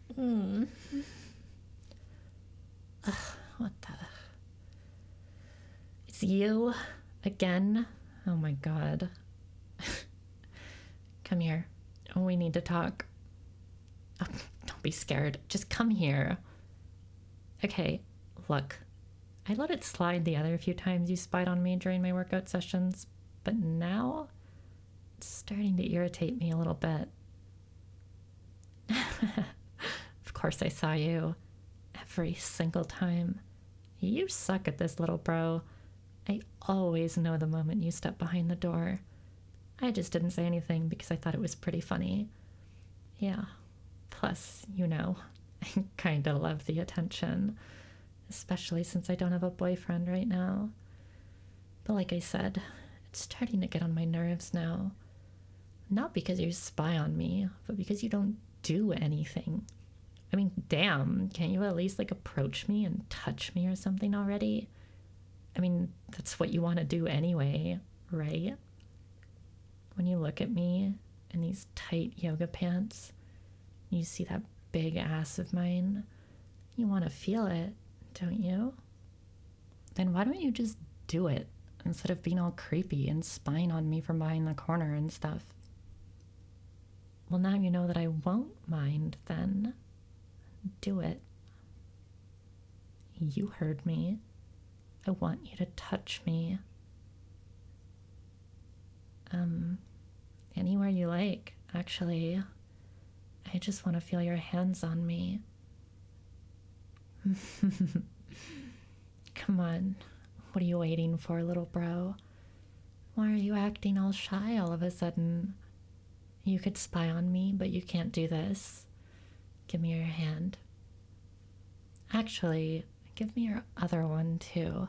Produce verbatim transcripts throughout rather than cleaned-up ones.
Hmm. Ugh, what the? It's you again? Oh my god. Come here. Oh, we need to talk. Oh, don't be scared. Just come here. Okay, look. I let it slide the other few times you spied on me during my workout sessions, but now it's starting to irritate me a little bit. Of course I saw you. Every single time. You suck at this, little bro. I always know the moment you step behind the door. I just didn't say anything because I thought it was pretty funny. Yeah. Plus, you know, I kinda love the attention. Especially since I don't have a boyfriend right now. But like I said, it's starting to get on my nerves now. Not because you spy on me, but because you don't do anything. I mean, damn, can't you at least like approach me and touch me or something already? I mean, that's what you want to do anyway, right? When you look at me in these tight yoga pants, you see that big ass of mine, you want to feel it, don't you? Then why don't you just do it instead of being all creepy and spying on me from behind the corner and stuff? Well, now you know that I won't mind, then. Do it. You heard me. I want you to touch me. Um, anywhere you like, actually. I just want to feel your hands on me. Come on. What are you waiting for, little bro? Why are you acting all shy all of a sudden? You could spy on me, but you can't do this. Give me your hand. Actually, give me your other one, too.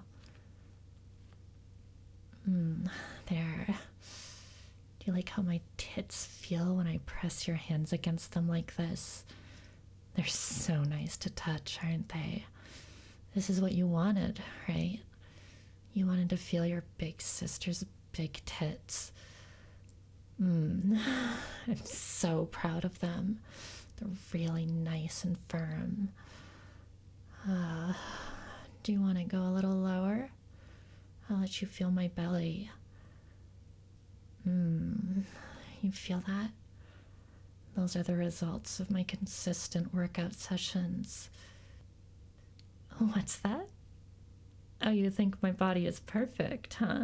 Hmm, there. Do you like how my tits feel when I press your hands against them like this? They're so nice to touch, aren't they? This is what you wanted, right? You wanted to feel your big sister's big tits. Hmm, I'm so proud of them. They're really nice and firm. Uh, do you want to go a little lower? I'll let you feel my belly. Hmm, you feel that? Those are the results of my consistent workout sessions. What's that? Oh, you think my body is perfect, huh?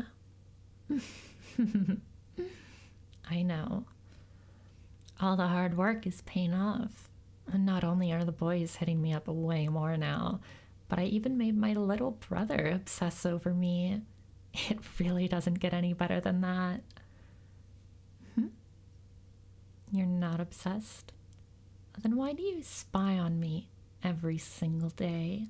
I know. All the hard work is paying off. And not only are the boys hitting me up way more now, but I even made my little brother obsess over me. It really doesn't get any better than that. Hmm? You're not obsessed? Then why do you spy on me every single day?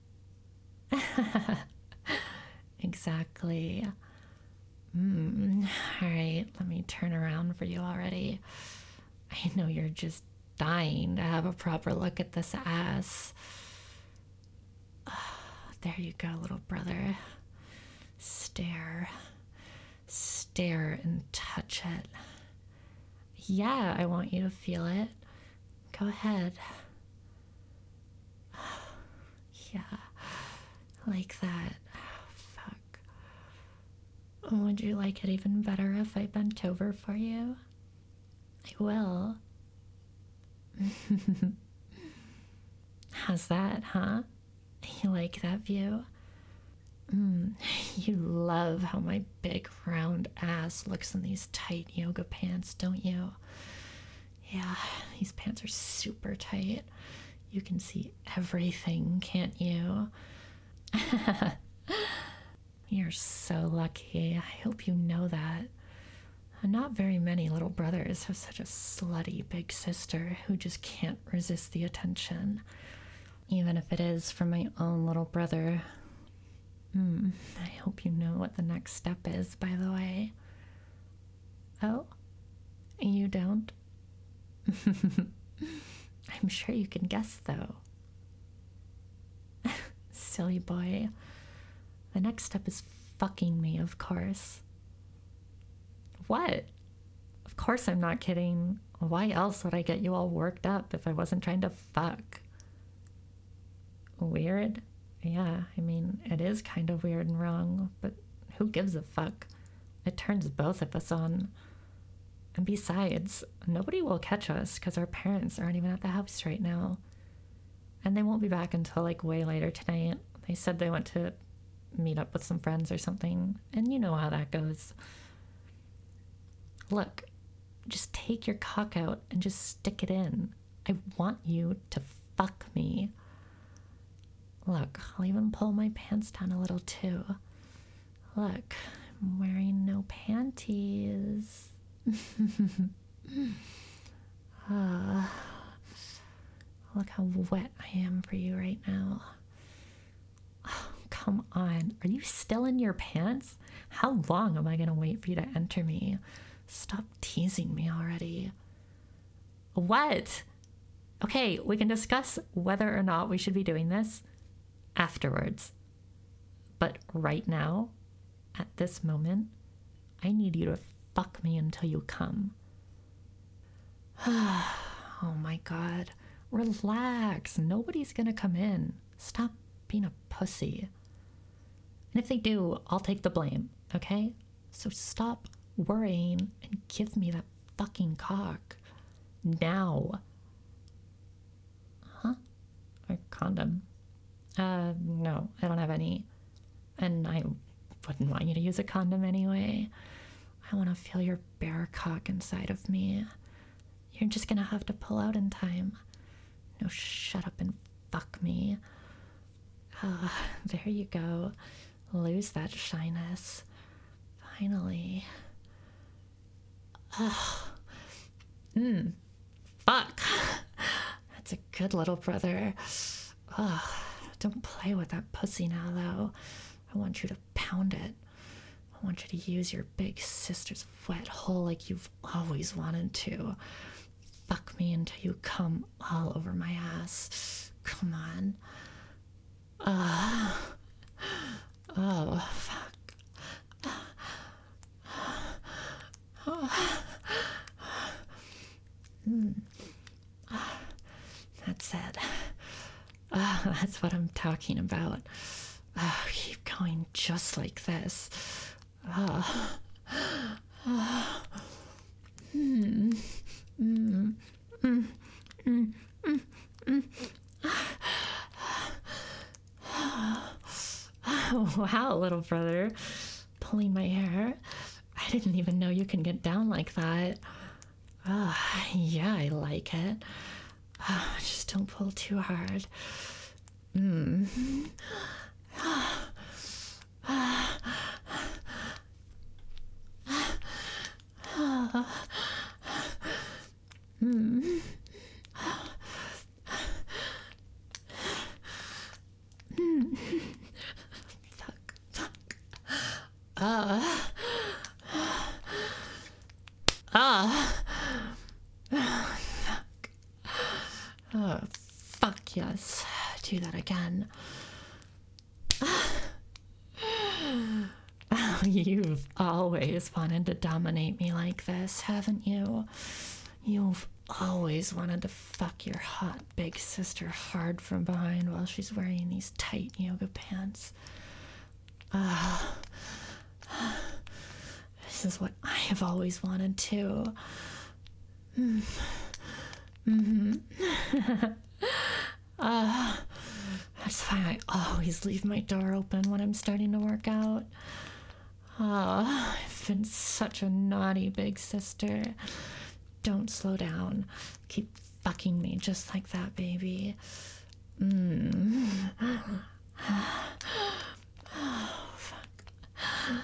Exactly. Mm. All right, let me turn around for you already. I know you're just dying to have a proper look at this ass. There you go, little brother. Stare. Stare and touch it. Yeah, I want you to feel it. Go ahead. Yeah, like that. Fuck. Would you like it even better if I bent over for you? I will. How's that, huh? You like that view? Mm, you love how my big round ass looks in these tight yoga pants, don't you? Yeah, these pants are super tight. You can see everything, can't you? You're so lucky. I hope you know that. Not very many little brothers have such a slutty big sister who just can't resist the attention. Even if it is from my own little brother. Hmm, I hope you know what the next step is, by the way. Oh? You don't? I'm sure you can guess, though. Silly boy. The next step is fucking me, of course. What? Of course I'm not kidding. Why else would I get you all worked up if I wasn't trying to fuck? Weird? Yeah, I mean, it is kind of weird and wrong, but who gives a fuck? It turns both of us on. And besides, nobody will catch us because our parents aren't even at the house right now. And they won't be back until like way later tonight. They said they went to meet up with some friends or something, and you know how that goes. Look, just take your cock out and just stick it in. I want you to fuck me. Look, I'll even pull my pants down a little too. Look, I'm wearing no panties. uh, look how wet I am for you right now. Oh, come on. Are you still in your pants? How long am I going to wait for you to enter me? Stop teasing me already. What? Okay, we can discuss whether or not we should be doing this afterwards. But right now, at this moment, I need you to fuck me until you come. Oh my God. Relax. Nobody's gonna come in. Stop being a pussy. And if they do, I'll take the blame, okay? So stop worrying and give me that fucking cock. Now. Huh? A condom? Uh, no, I don't have any. And I wouldn't want you to use a condom anyway. I want to feel your bare cock inside of me. You're just gonna have to pull out in time. No, shut up and fuck me. Ah, there you go. Lose that shyness. Finally. Ugh. Mmm. Fuck. That's a good little brother. Ugh. Don't play with that pussy now, though. I want you to pound it. I want you to use your big sister's wet hole like you've always wanted to. Fuck me until you come all over my ass. Come on. Uh, oh, fuck. Oh. Mm. That's it. Uh, that's what I'm talking about. Uh, keep going just like this. Uh, uh, mm, mm, mm, mm, mm, mm. Wow, little brother. Pulling my hair. I didn't even know you can get down like that. Uh, yeah, I like it. Uh, just don't pull too hard. Mm. Mm. Mm. Fuck, fuck. Uh. Ah. Uh. Fuck. Oh, fuck yes. Do that again. Oh, you've always wanted to dominate me like this, haven't you? You've always wanted to fuck your hot big sister hard from behind while she's wearing these tight yoga pants. Uh, this is what I have always wanted too. Mm. Mm-hmm. uh, that's why I always leave my door open when I'm starting to work out. Oh, I've been such a naughty big sister. Don't slow down. Keep fucking me just like that, baby. Mm. Oh, fuck.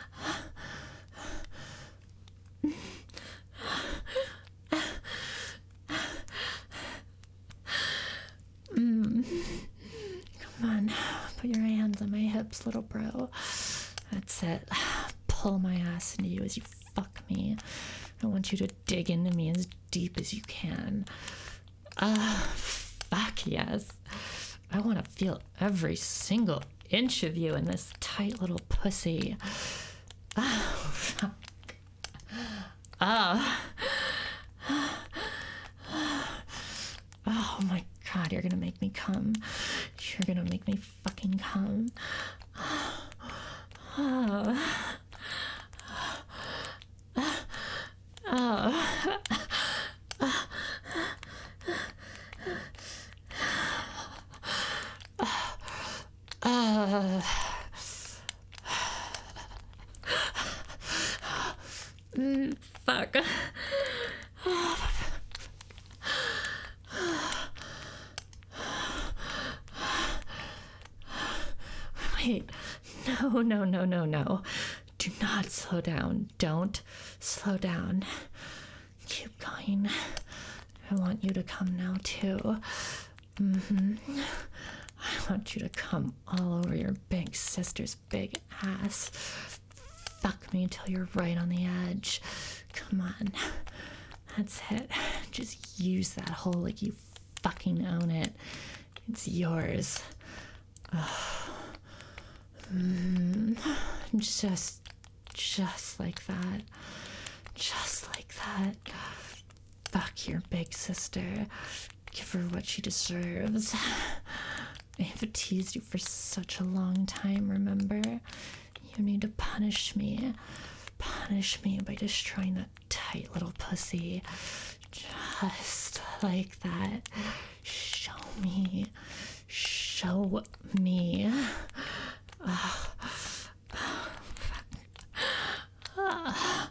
Mm. Come on, put your hands on my hips, little bro. That's it. Pull my ass into you as you fuck me. I want you to dig into me as deep as you can. Ah, uh, fuck yes. I want to feel every single inch of you in this tight little pussy. Oh, fuck. Oh. you're gonna make me come. You're gonna make me fucking come. Oh. Oh. Uh. Mm, fuck. Wait, no, no, no, no, no. Do not slow down. Don't slow down. Keep going. I want you to come now, too. Mm-hmm. I want you to come all over your big sister's big ass. Fuck me till you're right on the edge. Come on. That's it. Just use that hole like you fucking own it. It's yours. Oh. Mm. Just, just like that. Just like that. Fuck your big sister. Give her what she deserves. I have teased you for such a long time, remember? You need to punish me. Punish me by destroying that tight little pussy. Just like that. Show me. Show me. Oh, oh, oh.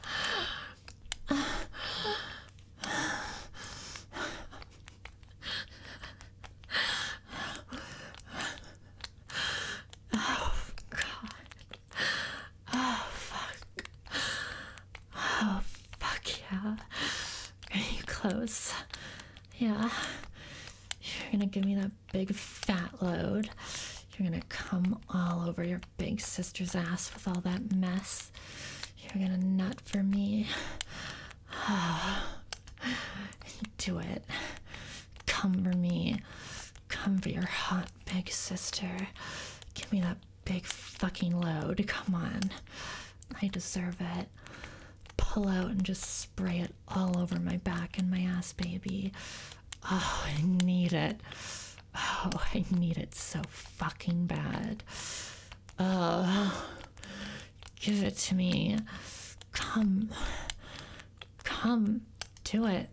Close. Yeah. You're gonna give me that big fat load. You're gonna come all over your big sister's ass with all that mess. You're gonna nut for me. Oh. Do it. Come for me. Come for your hot big sister. Give me that big fucking load. Come on. I deserve it. Pull out and just spray it all over my back and my ass, baby. Oh, I need it. Oh, I need it so fucking bad. Oh, give it to me. Come. Come. Do it.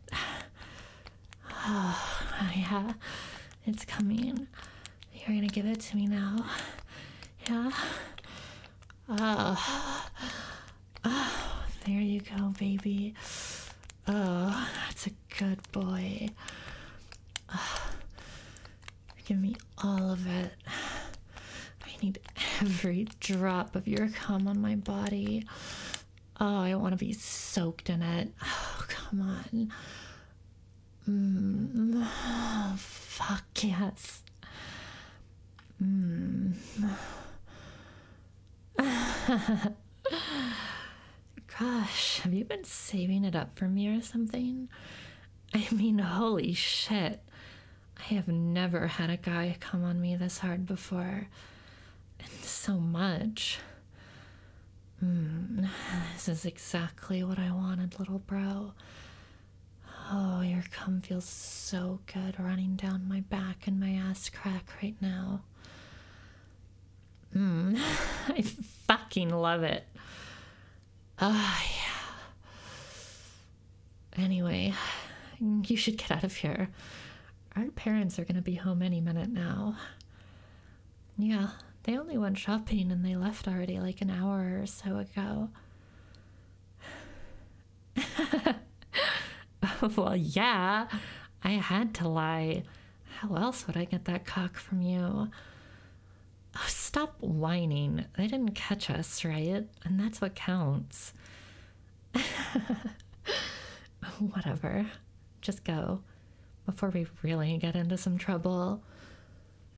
Oh, yeah. It's coming. You're gonna give it to me now. Yeah? Oh. Oh. There you go, baby. Oh, that's a good boy. Oh, give me all of it. I need every drop of your cum on my body. Oh, I want to be soaked in it. Oh, come on. Mm. Oh, fuck yes. Mm. Gosh, have you been saving it up for me or something? I mean, holy shit. I have never had a guy come on me this hard before. And so much. Mm, this is exactly what I wanted, little bro. Oh, your cum feels so good running down my back and my ass crack right now. Mm, I fucking love it. Oh, yeah. Anyway, you should get out of here. Our parents are going to be home any minute now. Yeah, they only went shopping and they left already like an hour or so ago. Well, yeah, I had to lie. How else would I get that cock from you? Oh, stop whining. They didn't catch us, right? And that's what counts. Whatever. Just go before we really get into some trouble.